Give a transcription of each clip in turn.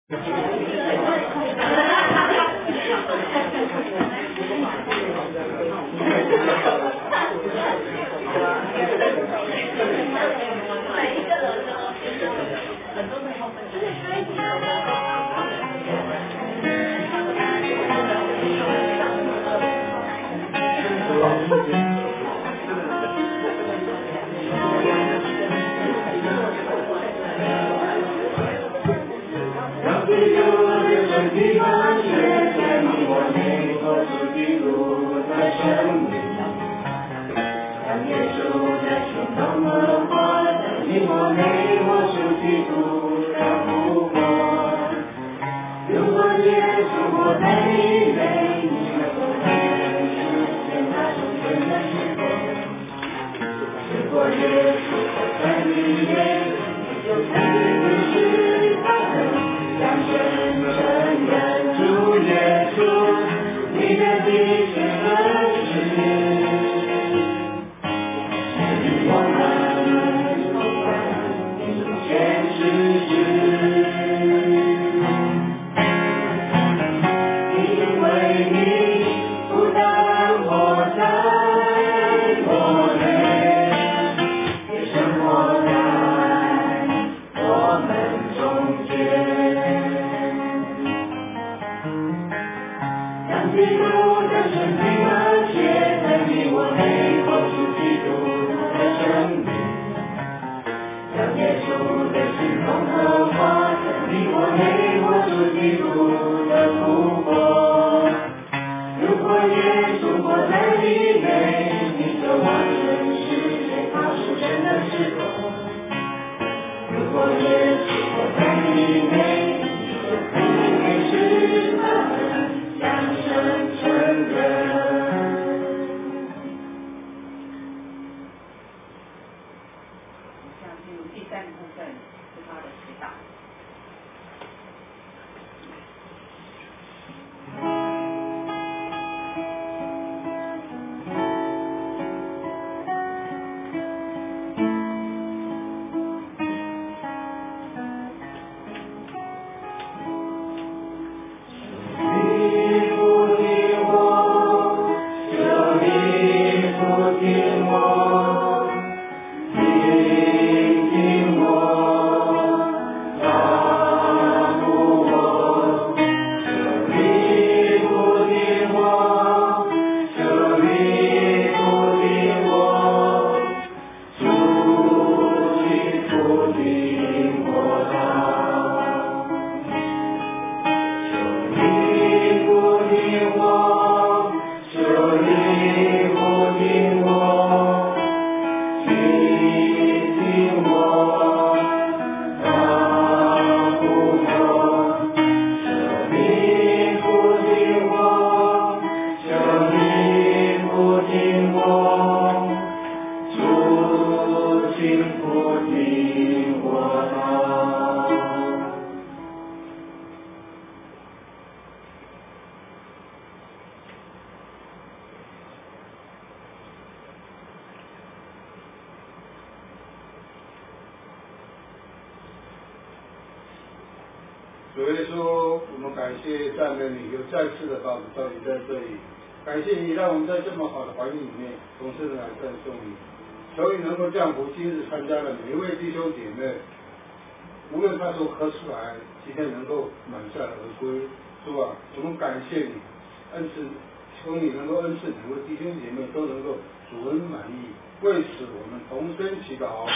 主耶稣，我们感谢赞美你，又再次的把我们召集在这里。感谢你让我们在这么好的环境里面，同时来赞颂你。求你能够降福今日参加的每一位弟兄姐妹，无论他从何处来，今天能够满载而归。主啊，我们感谢你，恩赐，求你能够恩赐每位弟兄姐妹都能够主恩满意。为此，我们同声祈祷。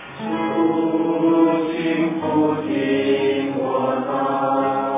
主请俯听我祷。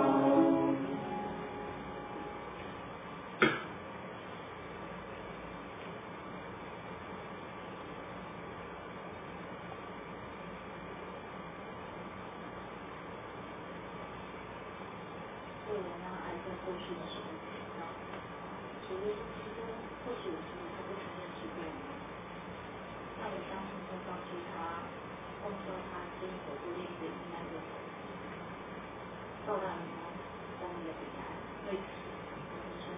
为我妈癌症过世的时候提到，主耶稣基督或许有时候他不承认是对的，但我相信会告诉他，供受他坚守不另一个应该的口，照亮他光明的彼岸。为此，我们说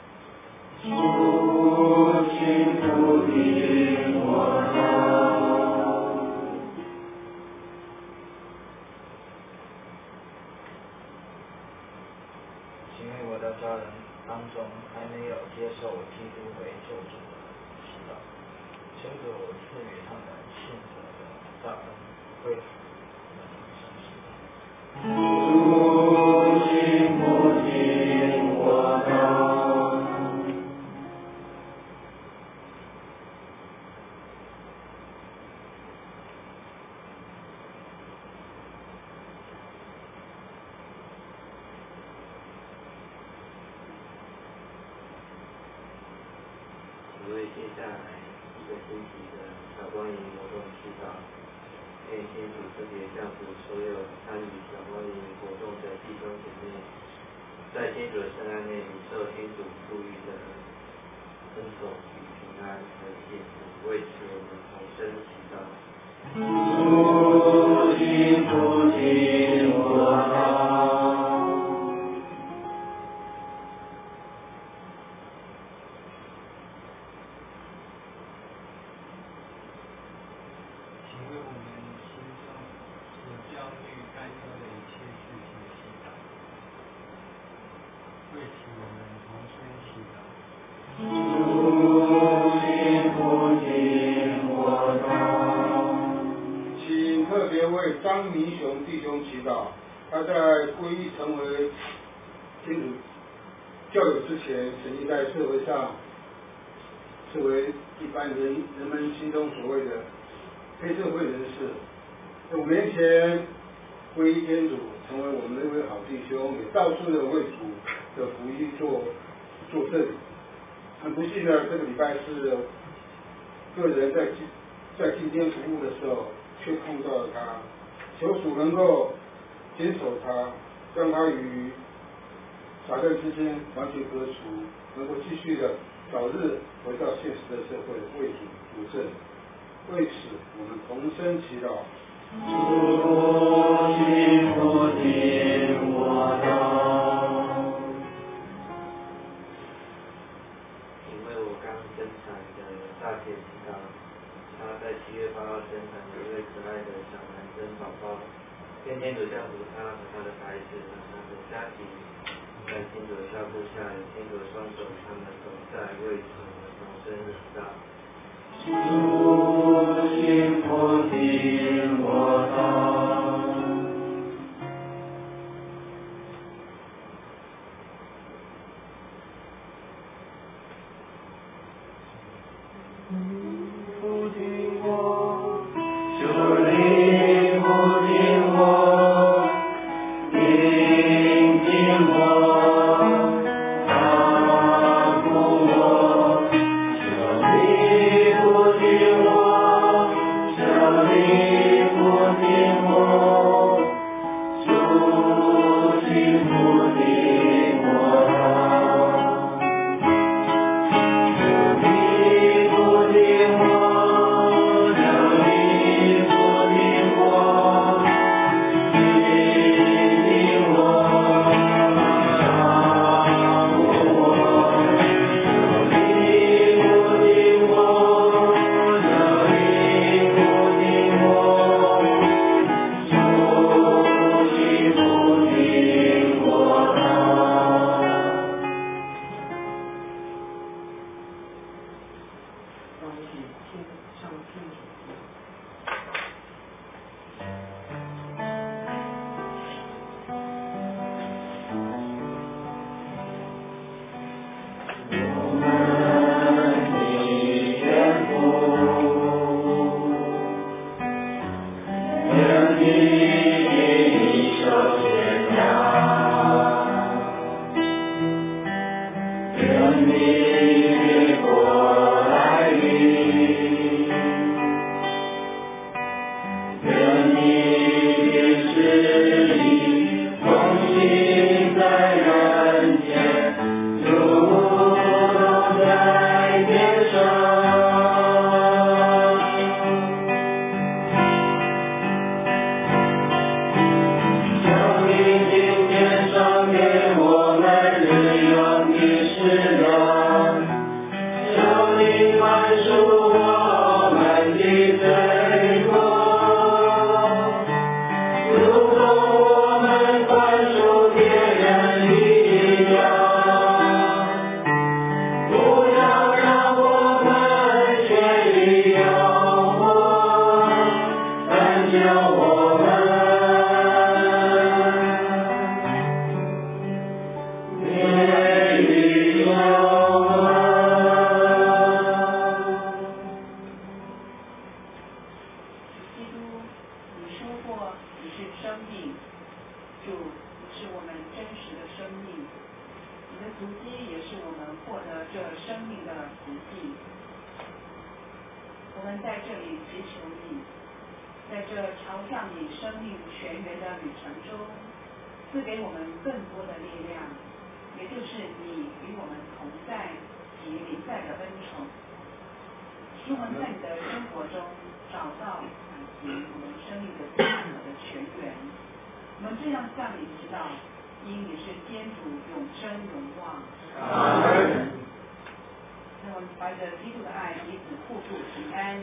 主请俯听我祷。 请为我的家人当中还没有接受基督为救主的祈祷，求主赐予他们信主的大恩，为我们生主请不听我祷。 为接下来一个星期的小光营活动祈祷，愿天主特别降福所有参与小光营活动的弟兄姐妹，在天主的圣安内领受天主赋予的恩宠与平安和幸福。为此，我们同声祈祷。 主请不听我祷。 张明雄弟兄祈祷，他在皈依成为天主教友之前，曾经在社会上视为一般人们心中所谓的黑社会人士。5年前皈依天主，成为我们的一位好弟兄，也到处的为主的福音做证。很不幸的，这个礼拜四，个人在今天服务的时候，却碰到了他。求主能够坚守他，让他与撒旦之间完全割除，能够继续的早日回到现实的社会，为主主政。为此，我们同声祈祷。 主请不听我祷。 因为我刚生产的大姐祈祷，她在7月8号生产了一位可爱的小男生宝宝，愿天主降福他和他的孩子和他的家庭，在天主的照顾下，有天主的双手，他们同在，为此我们同声祈祷。 主请不听我祷。不听我，求你不听我，聆听我，答复我，求你不听我，求你不听我，主请不听我祷。求你不听我，求你不听我，聆听我，答是我们真实的生命，你的足迹也是我们获得这生命的足迹。我们在这里祈求你，在这朝向你生命泉源的旅程中，赐给我们更多的力量，也就是你与我们同在及临在的恩宠，使我们在你的生活中找到满足我们生命的饥渴的泉源。我们这样向你祈祷，因你是天主永生永望。 阿门。 让我们怀着基督的爱，彼此互助平安。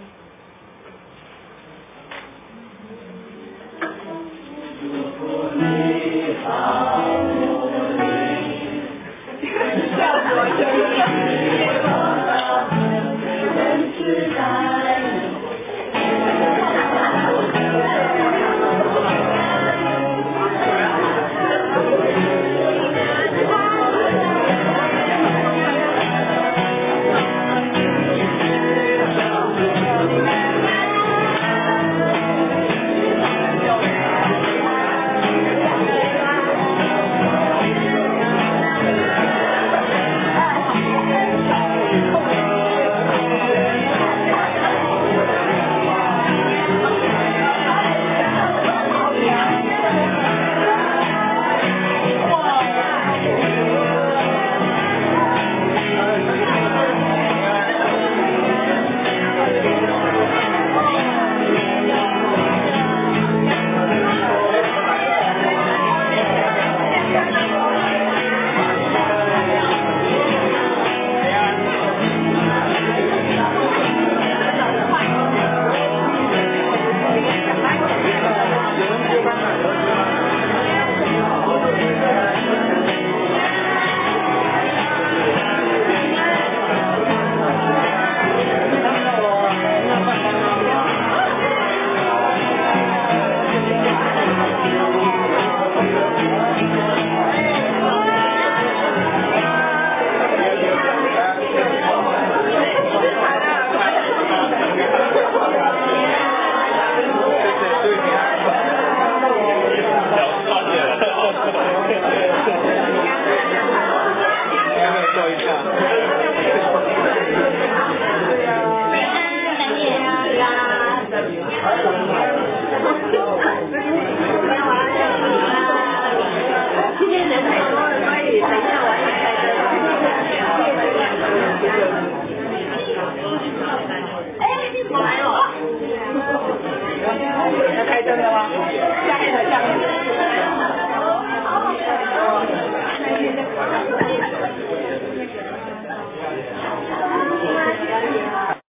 今天人太多了，所以等一下。